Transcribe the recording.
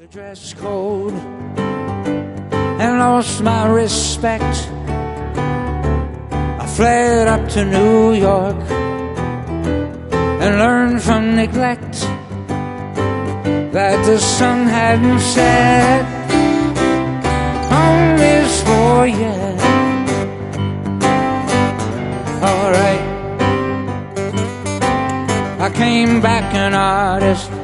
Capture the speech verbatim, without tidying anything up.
dress code and lost my respect. I fled up to New York and learned from neglect that the sun hadn't set. Home is for you. Alright. I came back an artist,